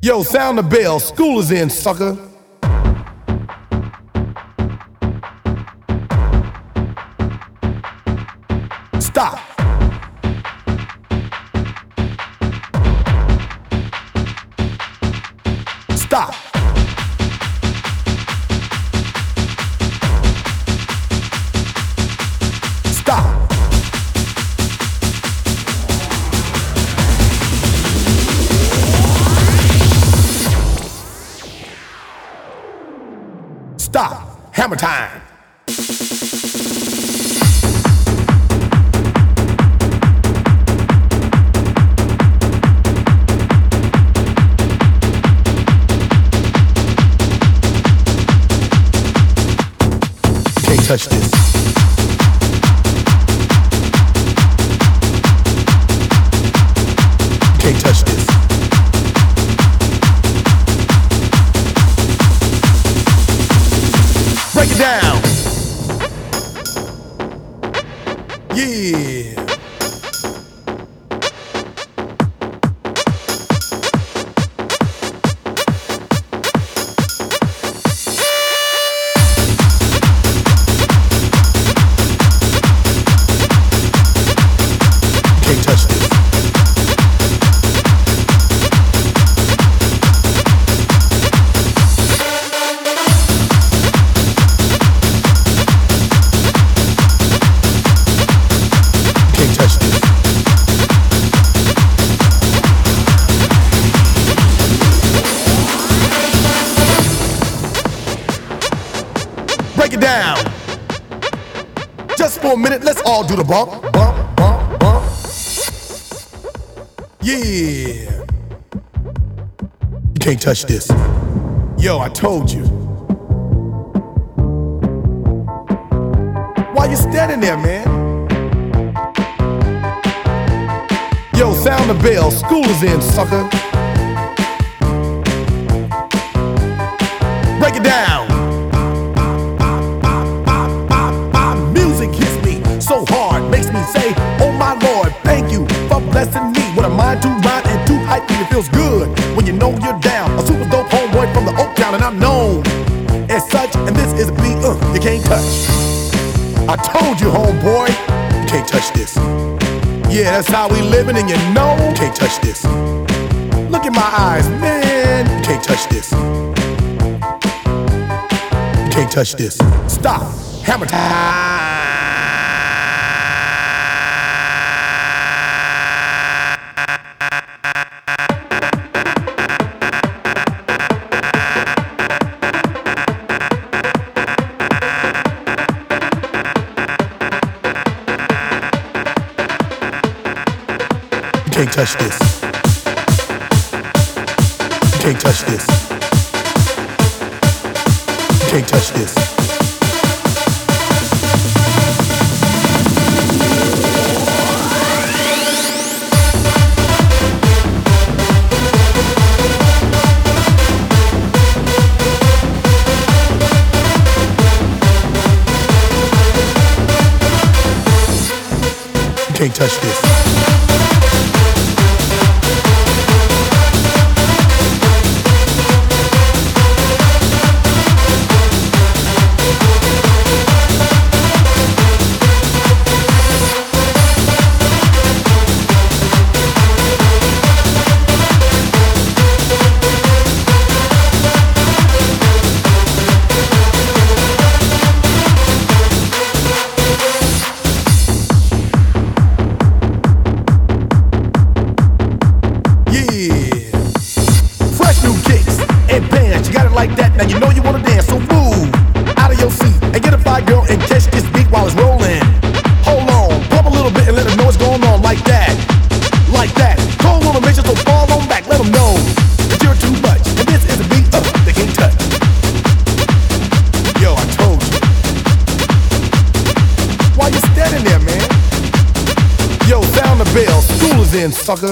Yo, sound the bell. School is in, sucker. Stop. Stop. Stop. Stop. Hammer time. Can't touch this. Can't touch this. Break it down. Yeah. Can't touch this. Break it down. Just for a minute, let's all do the bump, bump, bump, bump. Yeah. You can't touch this. Yo, I told you. Why you standing there, man? Yo, sound the bell. School is in, sucker. Break it down. Music hits me so hard, makes me say, oh my Lord, thank you for blessing me with a mind to rhyme and to hype me. It feels good when you know you're down. A super dope homeboy from the Oak Town, and I'm known as such. And this is a beat you can't touch. I told you, homeboy, you can't touch this. Yeah, that's how we living, and you know you can't touch this. Look in my eyes, man, you can't touch this. You can't touch this. Stop. Hammer time. You can't touch this. You can't touch this. You can't touch this. You can't touch this. Like that, now you know you wanna dance, so move out of your seat and get a fire girl and catch this beat while it's rolling. Hold on, pump a little bit and let them know what's going on, like that, like that. Cold on them bitches, so fall on back, let them know that you're too much, and this is a beat they can't touch. Yo, I told you. Why you standing there, man? Yo, sound the bell, school is in, sucker.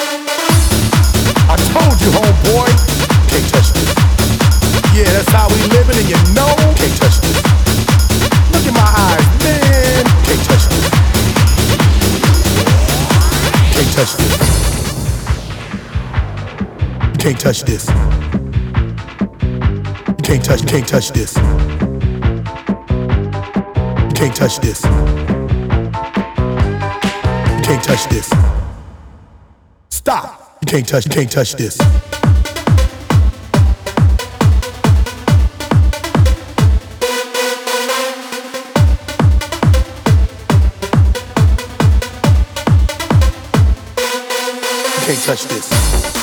I told you, homeboy, can't touch this. Yeah, that's how we living, and you know can't touch this. Look in my eyes, man, can't touch this. Can't touch this. can't touch this. You can't touch this. You can't touch this. You can't touch this. Stop. You can't touch this. You can't touch this.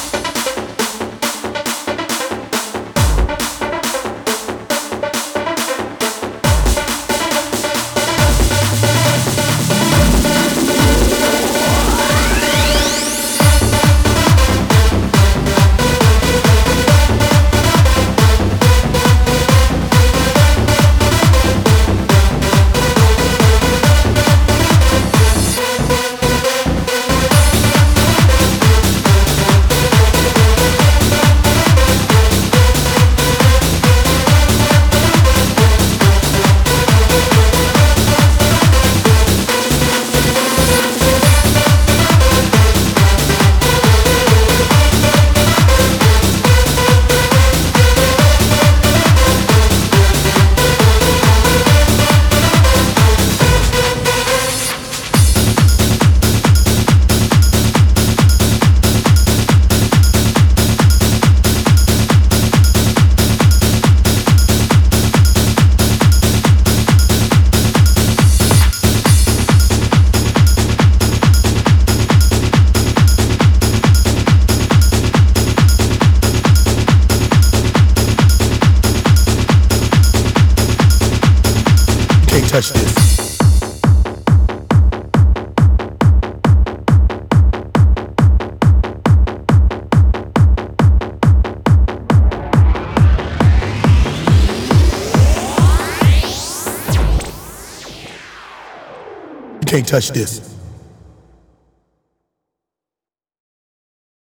Touch this. You can't touch this.